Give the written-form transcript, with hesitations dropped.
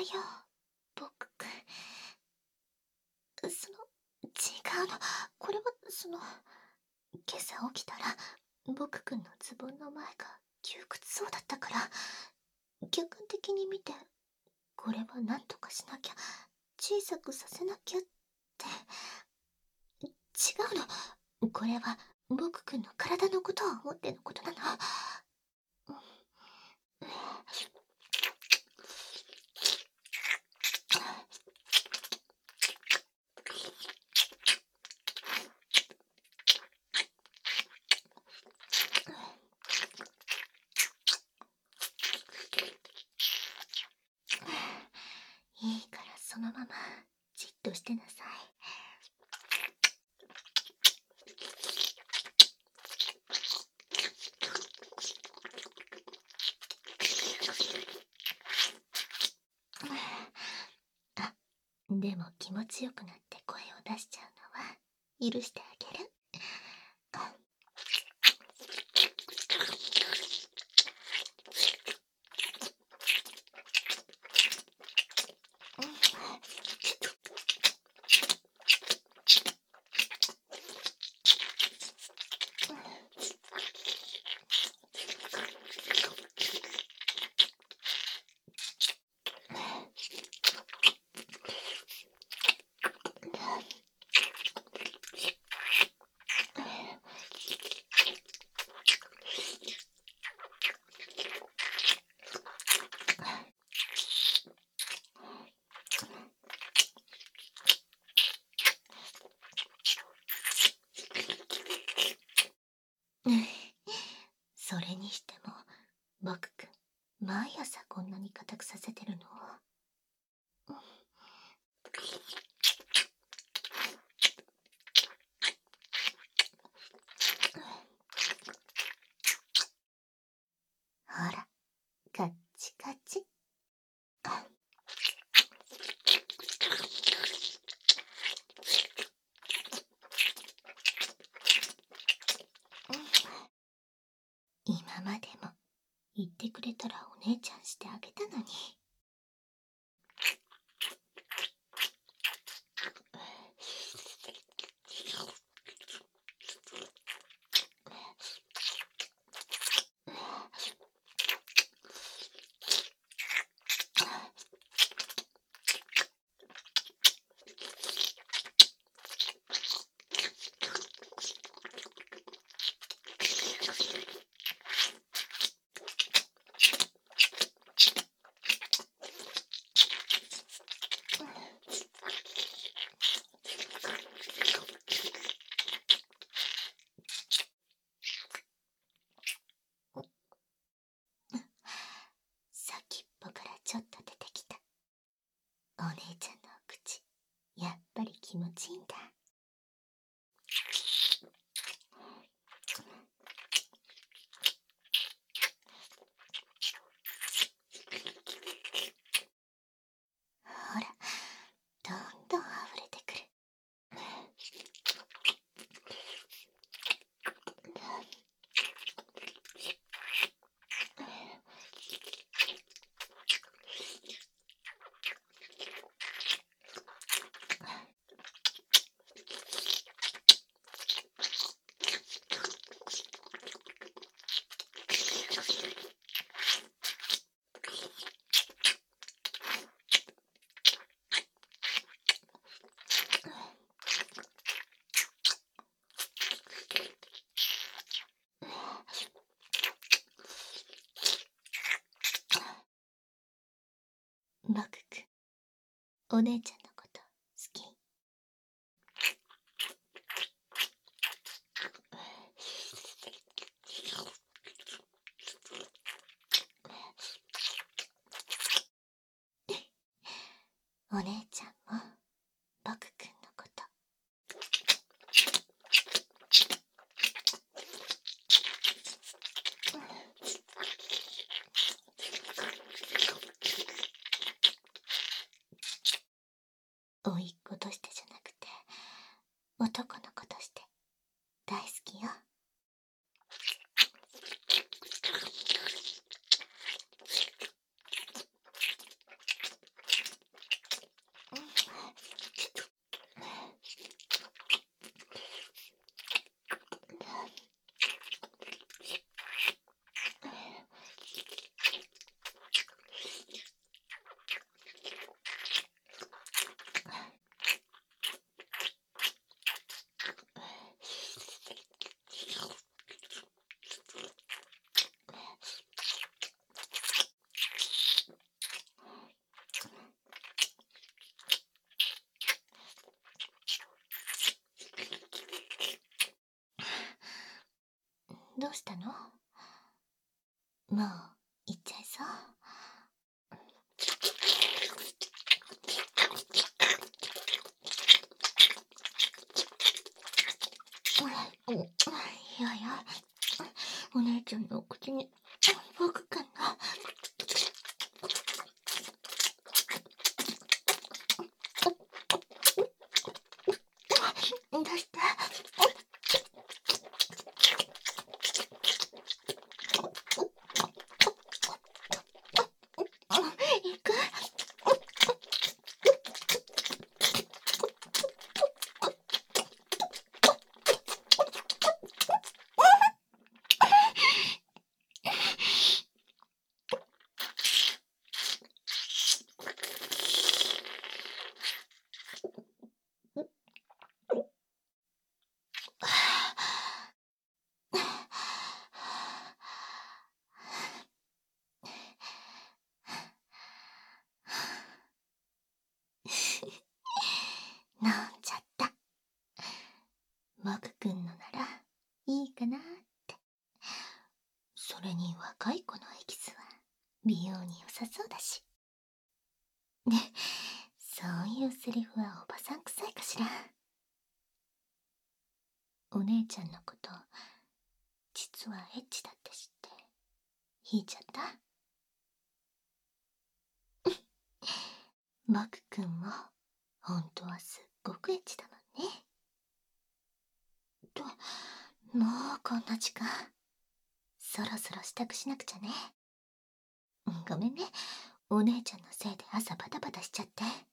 よ、僕くん。違うの。これは、今朝起きたら、僕くんのズボンの前が窮屈そうだったから、客観的に見て、これは何とかしなきゃ、小さくさせなきゃって。違うの。これは、僕くんの体のことを思ってのことなの。いいからそのままじっとしてなさい。あ、でも気持ちよくなって声を出しちゃうのは許してあげる。それにしても、僕くん、毎朝こんなに硬くさせてるの？ほら、カッチカチ。今までも言ってくれたらお姉ちゃんしてあげたのに。先っぽからちょっと出てきた。お姉ちゃんのお口、やっぱり気持ちいいんだ。ほら、どんどん溢れてくる。僕くん、お姉ちゃんのこと好き？お姉ちゃんも僕くんのこと。甥っ子としてじゃなくて、男の子として大好きよ。 どうしたの？もう行っちゃいそう？いやいや、お姉ちゃんのお口に僕かな。出して。行く？飲んじゃった。僕くんのならいいかなって。それに若い子のエキスは美容に良さそうだし。ね、そういうセリフはおばさん臭いかしら。お姉ちゃんのこと実はエッチだって知って引いちゃった？僕くんも本当はすっごくエッチだもんね。と、もうこんな時間。そろそろ支度しなくちゃね。ごめんね、お姉ちゃんのせいで朝バタバタしちゃって。